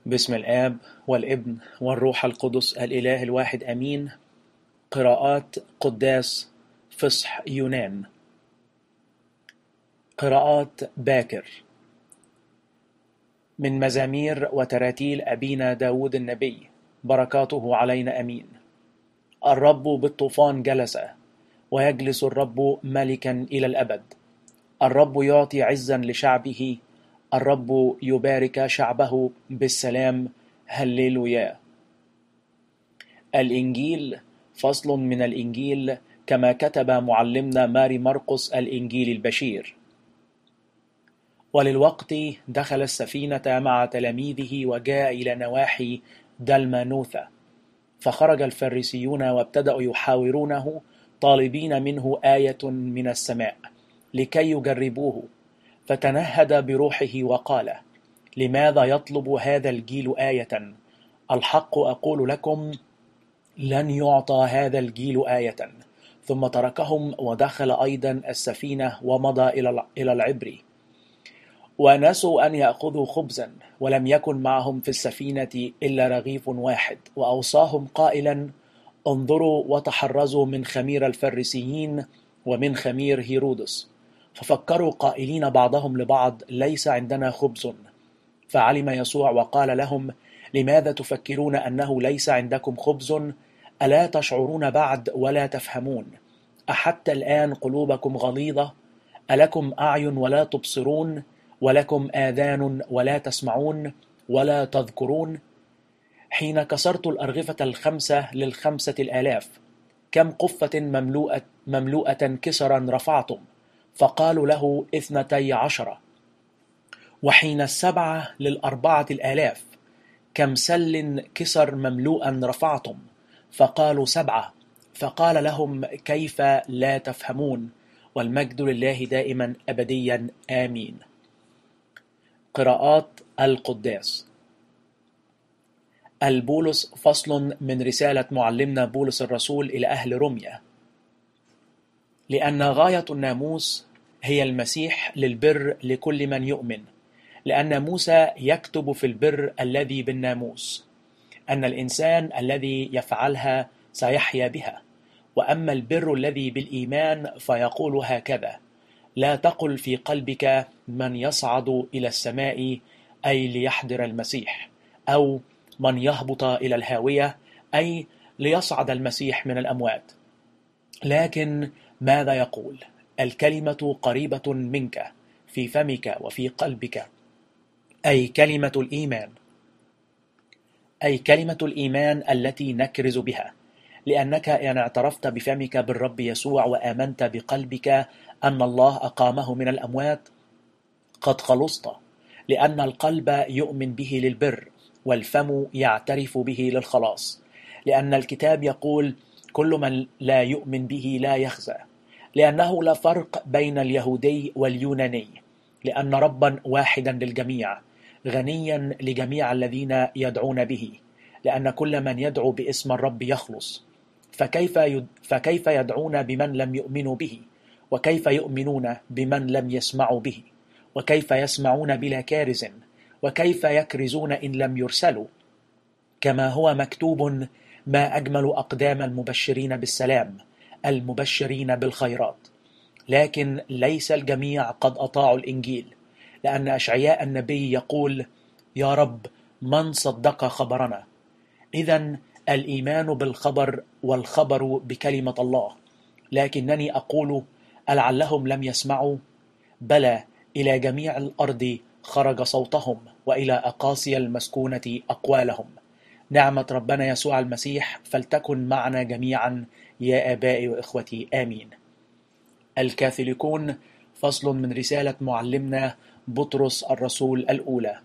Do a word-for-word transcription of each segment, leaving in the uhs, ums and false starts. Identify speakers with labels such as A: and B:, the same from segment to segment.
A: باسم الآب والابن والروح القدس الإله الواحد آمين. قراءات قداس فصح يونان. قراءات باكر من مزامير وتراتيل أبينا داود النبي، بركاته علينا أمين. الرب بالطوفان جلس، ويجلس الرب ملكا إلى الأبد. الرب يعطي عزا لشعبه، الرب يبارك شعبه بالسلام. هللويا. الإنجيل فصل من الإنجيل كما كتب معلمنا ماري مرقس الإنجيل البشير. وللوقت دخل السفينة مع تلاميذه وجاء إلى نواحي دلمانوثة، فخرج الفريسيون وابتدأوا يحاورونه طالبين منه آية من السماء لكي يجربوه، فتنهد بروحه وقال: لماذا يطلب هذا الجيل آية؟ الحق أقول لكم لن يعطى هذا الجيل آية. ثم تركهم ودخل أيضا السفينة ومضى إلى العبر. ونسوا أن يأخذوا خبزا، ولم يكن معهم في السفينة إلا رغيف واحد، وأوصاهم قائلا: انظروا وتحرزوا من خمير الفريسيين ومن خمير هيرودس. ففكروا قائلين بعضهم لبعض: ليس عندنا خبز. فعلم يسوع وقال لهم: لماذا تفكرون أنه ليس عندكم خبز؟ ألا تشعرون بعد ولا تفهمون؟ أحتى الآن قلوبكم غليظة؟ ألكم أعين ولا تبصرون؟ ولكم آذان ولا تسمعون ولا تذكرون؟ حين كسرت الأرغفة الخمسة للخمسة الآلاف، كم قفة مملوءة, مملوءة كسرا رفعتم؟ فقالوا له: اثنتي عشرة. وحين السبعة للأربعة الآلاف، كم سل كسر مملوءا رفعتم؟ فقالوا: سبعة. فقال لهم: كيف لا تفهمون؟ والمجد لله دائما أبديا آمين. قراءات القداس. البولس فصل من رسالة معلمنا بولس الرسول إلى أهل روميا. لأن غاية الناموس هي المسيح للبر لكل من يؤمن، لأن موسى يكتب في البر الذي بالناموس أن الإنسان الذي يفعلها سيحيا بها، وأما البر الذي بالإيمان فيقول هكذا: لا تقل في قلبك من يصعد إلى السماء، أي ليحضر المسيح، أو من يهبط إلى الهاوية، أي ليصعد المسيح من الأموات. لكن ماذا يقول؟ الكلمة قريبة منك، في فمك وفي قلبك، أي كلمة الإيمان أي كلمة الإيمان التي نكرز بها. لأنك إن اعترفت بفمك بالرب يسوع وآمنت بقلبك أن الله أقامه من الأموات، قد خلصت. لأن القلب يؤمن به للبر، والفم يعترف به للخلاص. لأن الكتاب يقول: كل من لا يؤمن به لا يخزى، لأنه لا فرق بين اليهودي واليوناني، لأن ربا واحدا للجميع، غنيا لجميع الذين يدعون به، لأن كل من يدعو باسم الرب يخلص. فكيف يد... فكيف يدعون بمن لم يؤمنوا به؟ وكيف يؤمنون بمن لم يسمعوا به؟ وكيف يسمعون بلا كارز؟ وكيف يكرزون إن لم يرسلوا؟ كما هو مكتوب: ما أجمل أقدام المبشرين بالسلام، المبشرين بالخيرات. لكن ليس الجميع قد أطاعوا الإنجيل، لأن أشعياء النبي يقول: يا رب، من صدق خبرنا؟ إذن الإيمان بالخبر، والخبر بكلمة الله. لكنني أقول: ألعلهم لم يسمعوا؟ بلى، إلى جميع الأرض خرج صوتهم، وإلى أقاصي المسكونة أقوالهم. نعمة ربنا يسوع المسيح فلتكن معنا جميعا يا آبائي وإخوتي آمين. الكاثوليكون فصل من رسالة معلمنا بطرس الرسول الأولى.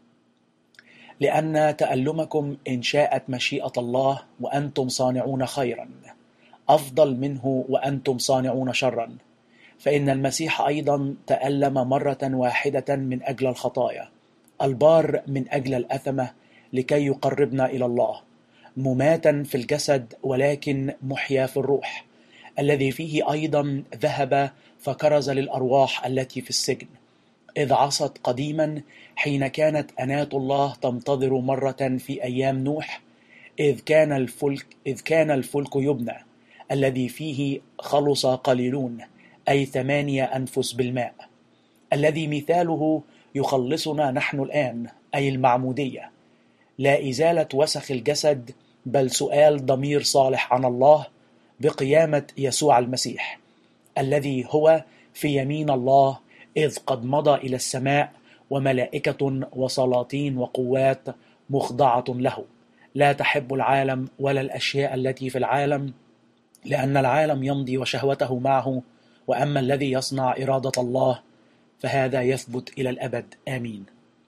A: لأن تألمكم إن شاءت مشيئة الله وأنتم صانعون خيرا، أفضل منه وأنتم صانعون شرا. فإن المسيح أيضا تألم مرة واحدة من أجل الخطايا، البار من أجل الأثمة، لكي يقربنا إلى الله، مماتا في الجسد ولكن محيا في الروح، الذي فيه أيضا ذهب فكرز للأرواح التي في السجن، إذ عصت قديما حين كانت أناة الله تنتظر مرة في أيام نوح، إذ كان الفلك إذ كان الفلك يبنى الذي فيه خلص قليلون، أي ثمانية أنفس بالماء، الذي مثاله يخلصنا نحن الآن، أي المعمودية، لا إزالة وسخ الجسد بل سؤال ضمير صالح عن الله بقيامة يسوع المسيح، الذي هو في يمين الله إذ قد مضى إلى السماء، وملائكة وسلاطين وقوات مخضعة له، لا تحب العالم ولا الأشياء التي في العالم، لأن العالم يمضي وشهوته معه، وأما الذي يصنع إرادة الله فهذا يثبت إلى الأبد. آمين.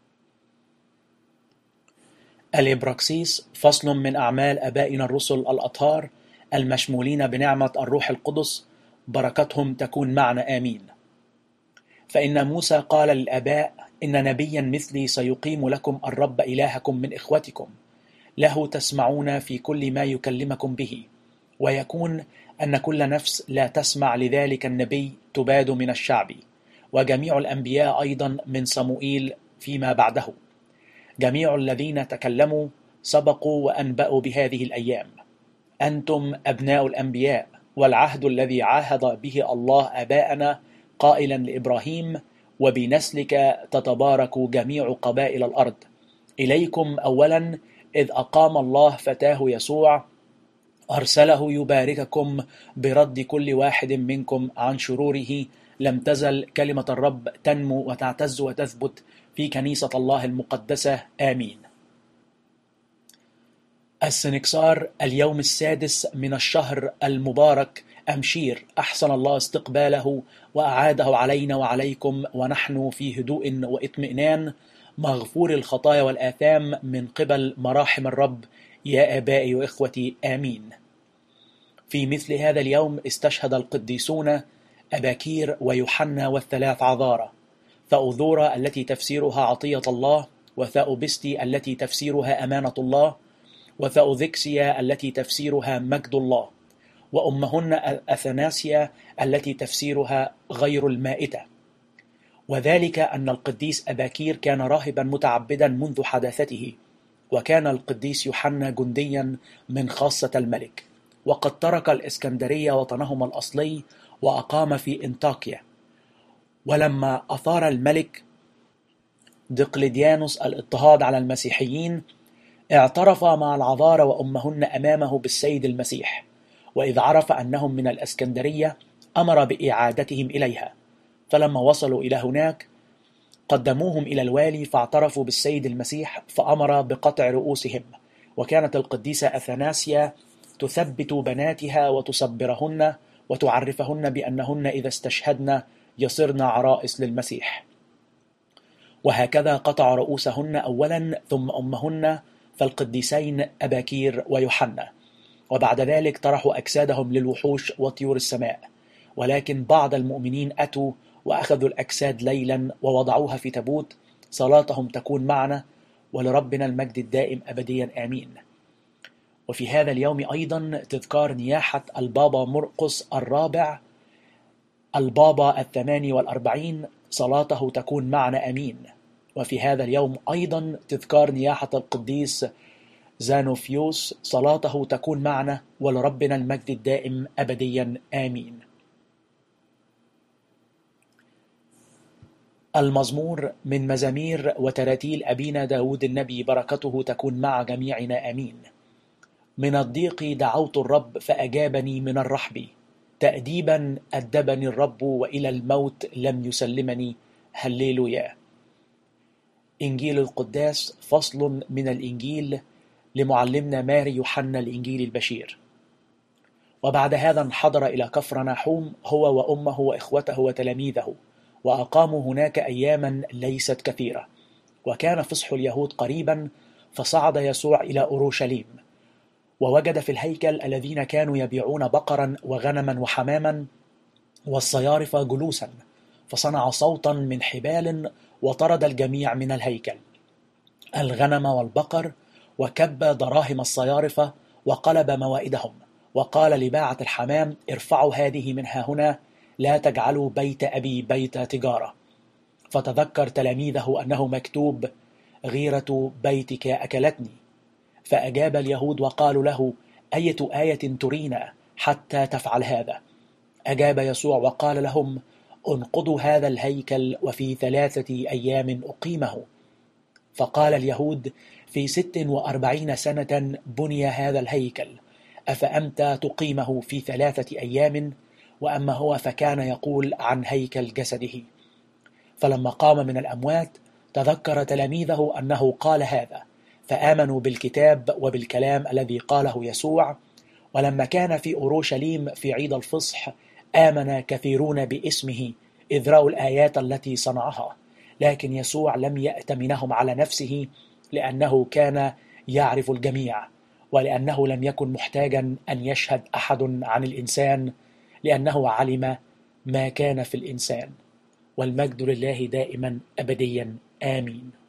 A: الإبراكسيس فصل من أعمال أبائنا الرسل الأطهار المشمولين بنعمة الروح القدس، بركتهم تكون معنا. آمين. فإن موسى قال للآباء: إن نبيا مثلي سيقيم لكم الرب إلهكم من إخوتكم، له تسمعون في كل ما يكلمكم به، ويكون أن كل نفس لا تسمع لذلك النبي تباد من الشعب، وجميع الأنبياء أيضا من صموئيل فيما بعده، جميع الذين تكلموا سبقوا وأنبأوا بهذه الأيام. أنتم أبناء الأنبياء، والعهد الذي عاهد به الله آباءنا قائلا لإبراهيم: وبنسلك تتبارك جميع قبائل الأرض. إليكم أولا إذ أقام الله فتاه يسوع، أرسله يبارككم برد كل واحد منكم عن شروره، لم تزل كلمة الرب تنمو وتعتز وتثبت في كنيسة الله المقدسة. آمين. السنكسار اليوم السادس من الشهر المبارك أمشير، أحسن الله استقباله وأعاده علينا وعليكم، ونحن في هدوء واطمئنان مغفور الخطايا والآثام من قبل مراحم الرب، يا آبائي وإخوتي. آمين. في مثل هذا اليوم استشهد القديسون أباكير ويوحنا والثلاث عذارى، ثأوذورا التي تفسيرها عطية الله، وثأوبستي التي تفسيرها أمانة الله، وثأوذكسيا التي تفسيرها مجد الله، وأمهن أثناسيا التي تفسيرها غير المائتة. وذلك أن القديس أباكير كان راهبا متعبدا منذ حداثته، وكان القديس يوحنا جنديا من خاصة الملك، وقد ترك الإسكندرية وطنهم الأصلي وأقام في إنطاكيا. ولما أثار الملك دقلديانوس الاضطهاد على المسيحيين، اعترف مع العذارى وأمهن أمامه بالسيد المسيح، وإذ عرف أنهم من الإسكندرية أمر بإعادتهم إليها. فلما وصلوا إلى هناك قدموهم إلى الوالي، فاعترفوا بالسيد المسيح، فأمر بقطع رؤوسهم. وكانت القديسة أثناسيا تثبت بناتها وتصبرهن وتعرفهن بأنهن إذا استشهدن يصرن عرائس للمسيح. وهكذا قطع رؤوسهن أولا، ثم أمهن، فالقديسين أباكير ويوحنا، وبعد ذلك طرحوا أجسادهم للوحوش وطيور السماء. ولكن بعض المؤمنين أتوا وأخذوا الأجساد ليلا ووضعوها في تابوت. صلاتهم تكون معنا، ولربنا المجد الدائم أبديا. آمين. وفي هذا اليوم أيضا تذكار نياحة البابا مرقس الرابع البابا الثماني والأربعين، صلاته تكون معنا. آمين. وفي هذا اليوم أيضا تذكار نياحة القديس زانوفيوس، صلاته تكون معنا، ولربنا المجد الدائم أبديا. آمين. المزمور من مزامير وتراتيل أبينا داود النبي، بركته تكون مع جميعنا. آمين. من الضيق دعوت الرب فأجابني من الرحب، تأديبا أدبني الرب وإلى الموت لم يسلمني. هللويا. إنجيل القداس فصل من الإنجيل لمعلمنا ماري يوحنا الإنجيل البشير. وبعد هذا انحدر إلى كفرناحوم هو وأمه وإخوته وتلاميذه، وأقاموا هناك أياما ليست كثيرة. وكان فصح اليهود قريبا، فصعد يسوع إلى أورشليم، ووجد في الهيكل الذين كانوا يبيعون بقرا وغنما وحماما والصيارف جلوسا، فصنع صوتا من حبال وطرد الجميع من الهيكل، الغنم والبقر، وكب دراهم الصيارف وقلب موائدهم، وقال لباعة الحمام: ارفعوا هذه من ها هنا، لا تجعلوا بيت أبي بيت تجارة. فتذكر تلاميذه أنه مكتوب: غيرة بيتك أكلتني. فأجاب اليهود وقالوا له: أية آية ترينا حتى تفعل هذا؟ أجاب يسوع وقال لهم: انقضوا هذا الهيكل وفي ثلاثة أيام أقيمه. فقال اليهود: في ست وأربعين سنة بني هذا الهيكل، أفأنت تقيمه في ثلاثة أيام؟ وأما هو فكان يقول عن هيكل جسده. فلما قام من الأموات تذكر تلاميذه أنه قال هذا، فآمنوا بالكتاب وبالكلام الذي قاله يسوع. ولما كان في أورشليم في عيد الفصح آمن كثيرون باسمه إذ رأوا الآيات التي صنعها، لكن يسوع لم يأتمنهم على نفسه، لأنه كان يعرف الجميع، ولأنه لم يكن محتاجا أن يشهد أحد عن الإنسان، لأنه علم ما كان في الإنسان. والمجد لله دائما أبديا، آمين.